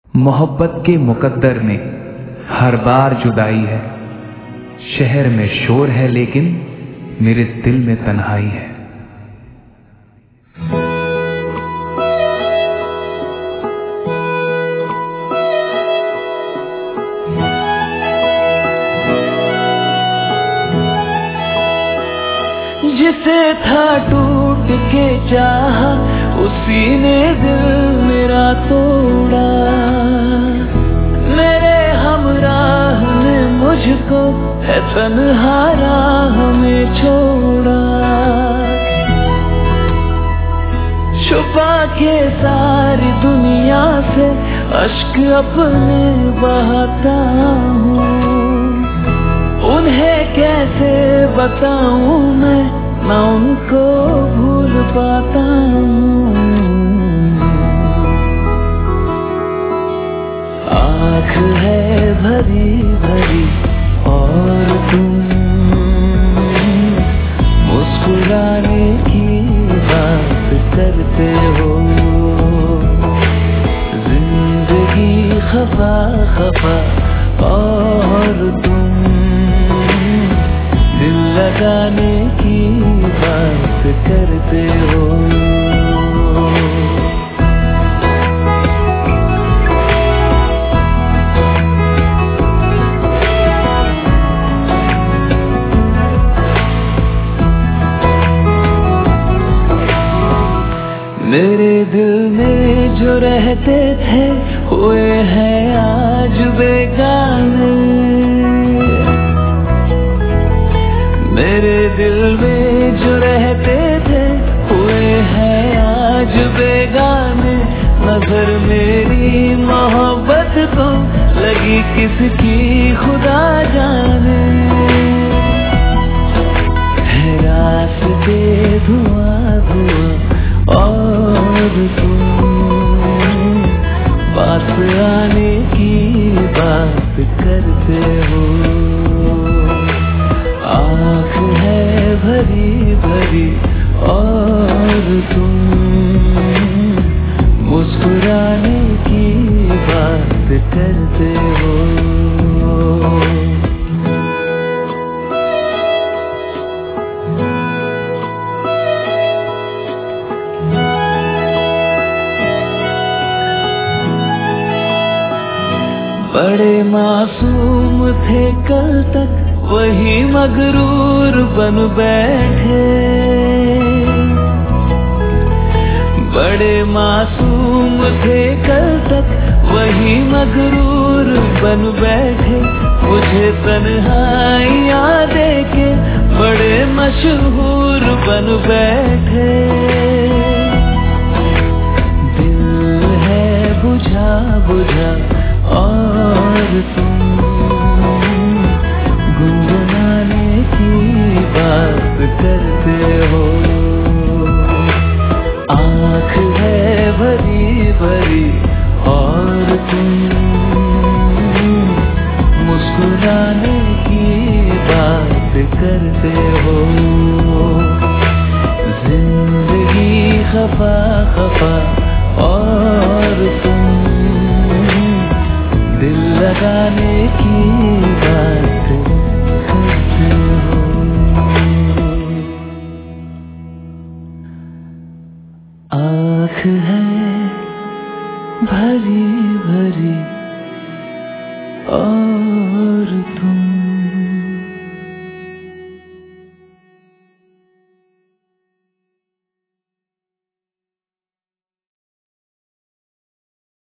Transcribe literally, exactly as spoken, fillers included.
मोहब्बत के मुकद्दर में हर बार जुदाई है। शहर में शोर है लेकिन मेरे दिल में तन्हाई है। जिसे था टूट के चाहा उसी ने दिल मेरा तोड़ा। मेरे हमराह ने मुझको है तन्हा राह में छोड़ा। छुपा के सारी दुनिया से अश्क अपने बहाता हूँ। उन्हें कैसे बताऊं मैं ना उनको भूल पाता हूँ। आँख है भरी भरी और तुम मुस्कुराने की बात करते हो। जिंदगी खफा खफा और तुम दिल लगाने की बात करते हो। मेरे दिल में जो रहते थे हुए हैं आज बेगाने। मेरे दिल में जो रहते थे हुए हैं आज बेगाने। नजर मेरी मोहब्बत को लगी किसकी खुदा जाने। है रास्ते धुआं धुआं और तुम पास आने की बात करते हो। आँख है भरी भरी और तुम मुस्कुराने की बात करते हो। बड़े मासूम थे कल तक वही मगरूर बन बैठे। बड़े मासूम थे कल तक वही मगरूर बन बैठे। मुझे तन्हाइयाँ देके बड़े मशहूर बन बैठे। दिल है बुझा बुझा और तुम गुनगुनाने की बात करते हो। आँख है भरी भरी और तुम मुस्कुराने की बात करते हो। जिंदगी खफा खफा और तुम दिल लगाने की बात